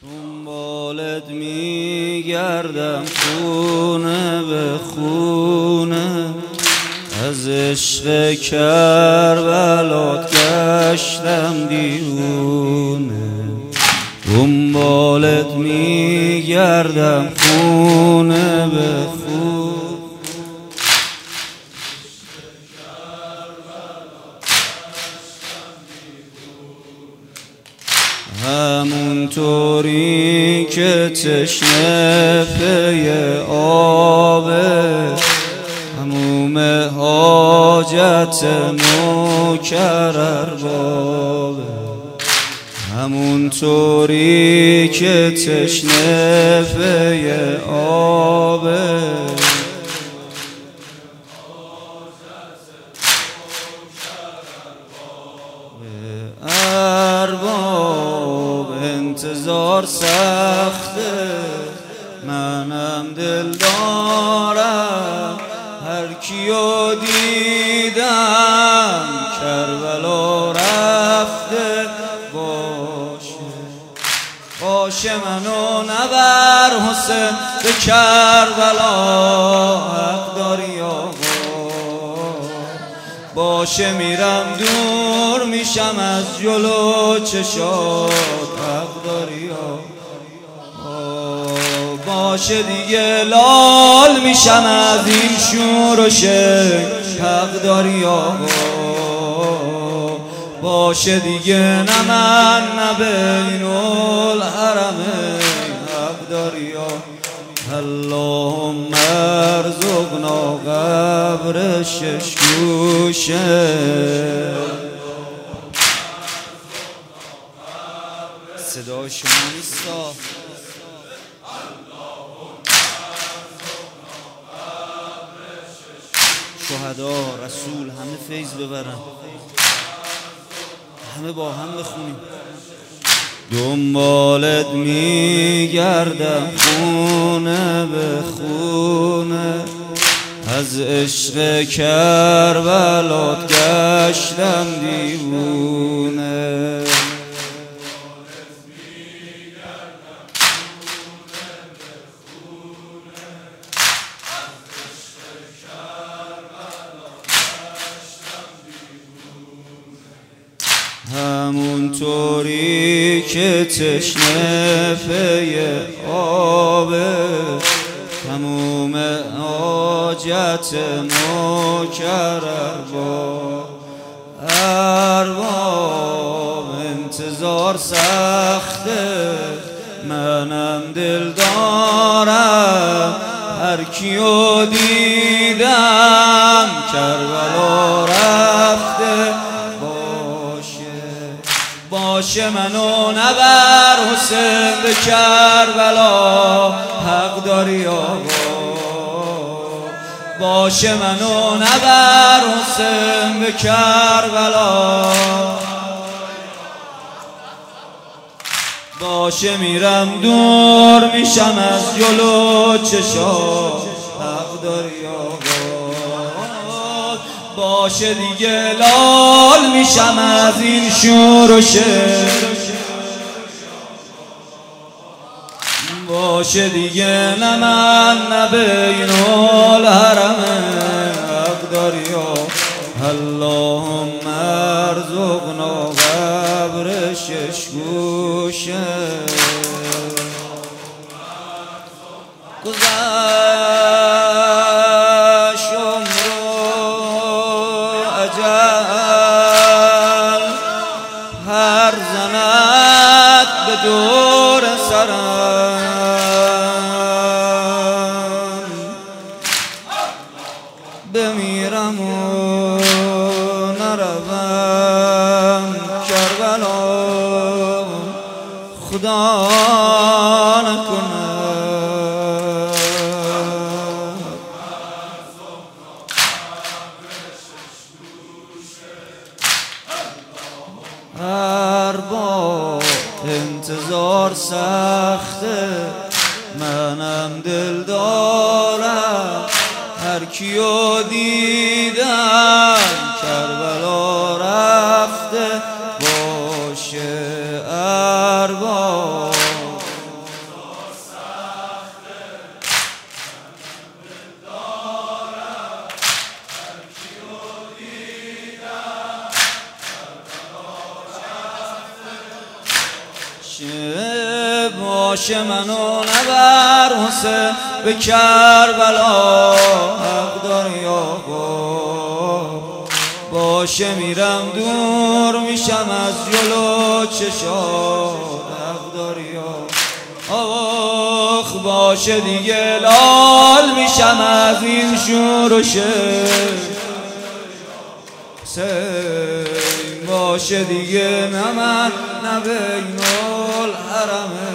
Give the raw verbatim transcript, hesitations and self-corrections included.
دنبالت میگردم خونه به خونه، از عشق کربلات گشتم دیوونه. دنبالت میگردم خونه به خونه، همونطوری که تشنه پی آبه، هموم حاجت نوکر اربابه. همونطوری که تشنه پی آبه، ارباب انتظار سخته، منم دل دارم هر کیو دیدم کربلا رفته باشه. باشه منو نبر حسین به کربلا، حق داری آقا. باشه میرم دور میشم از جلو چشات، حق داری آقا. باشه دیگه لال میشم از این شور و شک، حق داری آقا. باشه دیگه نه من نه بین الحرمین، حق داری آقا. اللهم ارزقنا قبر شش گوشه، صدای شما نیستا. شهدا رسول همه فیض ببرن، همه با هم بخونیم. دنبالت میگردم خونه به خونه، از عشق کربلات گشتم دیوونه. همونطوری که تشنه پی آبه، تموم حاجت نوکر ارباب. ارباب انتظار سخته، منم دل دارم هر کیو دیدم کربلا رفته باشه. منو نبر حسین به کربلا، حق داری آقا. باشه منو نبر حسین به کربلا، باشه میرم دور میشم از جلو چشات، حق داری آقا. باشه دیگه لال میشم از این شور و شک، باشه دیگه نه من نه بین الحرمین، حق داری آقا. اللهم ارزقنا قبر شش گوشه، گذشت عمر اجل، هر زند به دور سرم، بمیرم و نروم کربلا، خدا نکنه. ارباب انتظار سخته، منم دل دارم هر کیو دیدم کربلا رفته باشه. ارباب باشه منو نبر حسین به کربلا، حق داری آقا. باشه میرم دور میشم از جلو چشات، حق داری آخ. باشه دیگه لال میشم از این شور و شر، باشه دیگه نه من نه بین الحرمین.